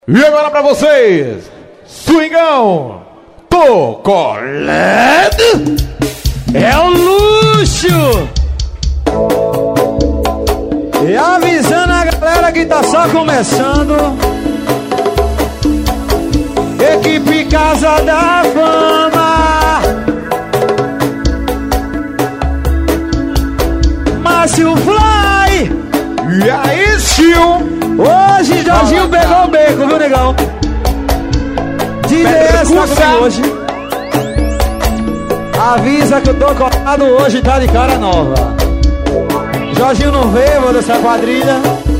E agora pra vocês, Swingão Tocolado é o luxo. E avisando a galera que tá só começando, equipe Casa da Fama, Márcio Fly. E aí, tio? Hoje Jorginho pegou o beco, viu, negão? DS tá comigo hoje. Avisa que eu tô colado hoje, tá de cara nova. Jorginho não veio, vou dessa quadrilha.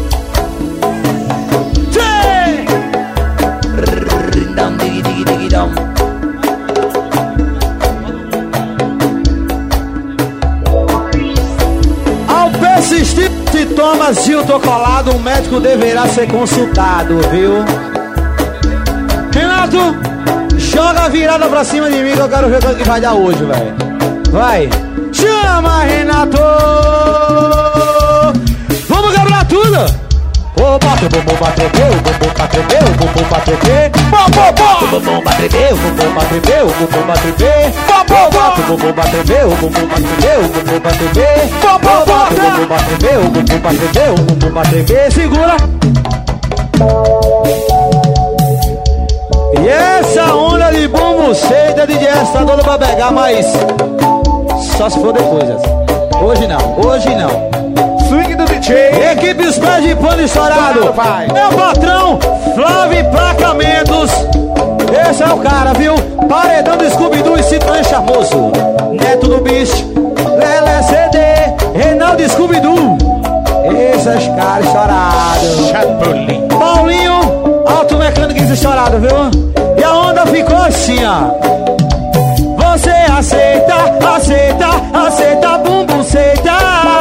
Ao persistir sintomas de eu tô colado, o médico deverá ser consultado, viu? Renato, joga a virada pra cima de mim que eu quero ver o que vai dar hoje, velho. Vai. Chama, Renato! Vamos quebrar tudo! Opa, o bumbum bateu, o bumbum bateu, o bumbum bateu, o bumbum bateu, o bumbum bateu, o bumbum bateu, o bumbum bateu, o bumbum bateu, o bumbum bateu, o bumbum bateu, o bumbum bateu, segura! E essa onda de bumbum ceida de jazz tá toda pra pegar, mas só se for depois, hoje não, hoje não. Swing do DJ, equipe Os Pés de Pano Estourado, meu patrão Flávio Emplacamentos. Esse é o cara, viu? Paredão do Scooby-Doo e Citão Charmoso. Neto do Bicho, Lelé CD, Reinaldo Scooby-Doo. Esse é os caras estourados. Paulinho, Auto Mecânico estourado, viu? E a onda ficou assim, ó. Você aceita, aceita, aceita, bumbum aceita.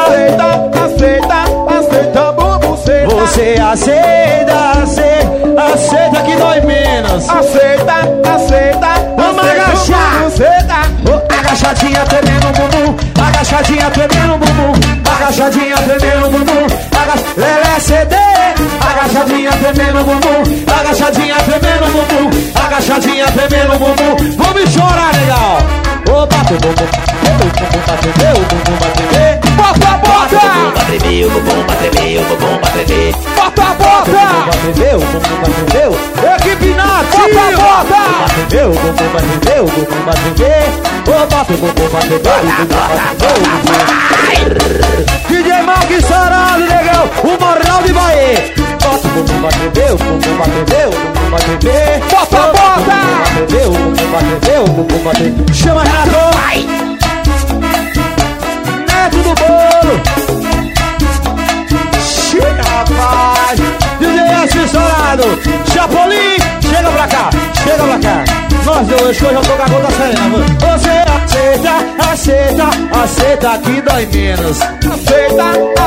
Aceita, bumbum ceita. Você aceita, aceita, aceita que dói menos. Aceita, vamos agachar. Agachadinha tremendo o bumbum, agachadinha tremendo o bumbum, agachadinha tremendo o bumbum, Lelé CD, agachadinha tremendo o bumbum, agachadinha tremendo o bumbum, agachadinha tremendo o bumbum. Vamos chorar, legal. Opa, o bumbum bateu, o bumbum bateu. Bota, bota! O bumbum bateu, o bumbum bateu, o bumbum bateu. Bota, bota! O bumbum bateu, o bumbum bateu. Equipe nativa! Bota, bota! O bumbum bateu, o bumbum bateu. Opa, o bumbum bateu, o bumbum bateu. DJ Mark estourado, legal. O Moral de Bahia. Bota, o bumbum bateu, o bumbum bateu, o bumbum bateu. Bota, bota! O bumbum bateu, o bumbum bateu. Chama Renato! Neto do bolo! Chega, rapaz! DJ S estourado! Chapolin! Chega pra cá! Chega pra cá! Nós dois que hoje eu tô com a gota serena. Você aceita, aceita, aceita que dói menos. Aceita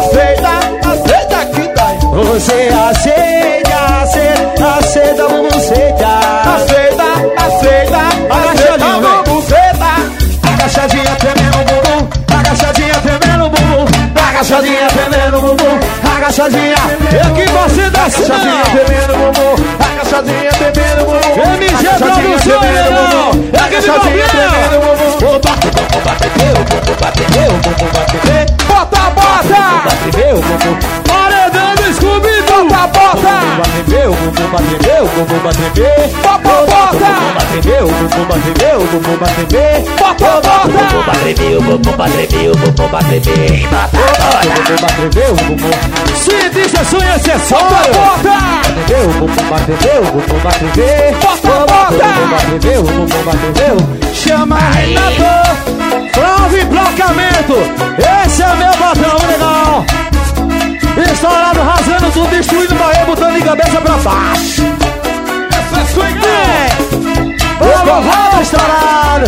que dói. Você aceita, aceita, aceita, bumbum aceita. Aceita, agachadinho, bumbum ceita. Agachadinha tremendo o bumbum, agachadinha tremendo o bumbum, agachadinha tremendo o bumbum, agachadinha. Equipe você da Agachadinha tremendo o bumbum, agachadinha tremendo o bumbum. MG Produção, não! Agachadinha tremendo o bumbum. Opa, o bumbum bateu, o bumbum bateu, o bumbum bateu. Bota, bota! Bateu, o bumbum. Paredão do Scooby-Doo. Bota! O bumbum bateu, o bumbum bateu. Bota, bota! O bumbum bateu, o bumbum bateu, o bumbum bateu. Bota, bota! O bumbum bateu, o bumbum bateu, o bumbum bateu. O bumbum bateu, o bumbum. Cientista sonho acessório. Bota! Bateu, o bumbum bateu, o bumbum bateu. Bota, bota! O bumbum bateu, o bumbum bateu. Chama Renato, Flávio Emplacamento. Esse é meu patrão, legal. Estourado, rasgando tudo, destruindo o Bahia, botando de cabeça pra baixo. Essa é swing! Vamos, estourado.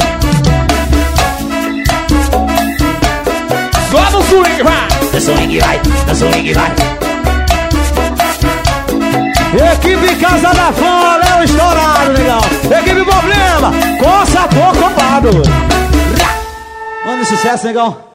Só no swing, vai! No swing vai, no swing vai. Equipe Casa da Fama, Léo estourado, legal. Equipe Problema, Coça Colado. Manda sucesso, negão.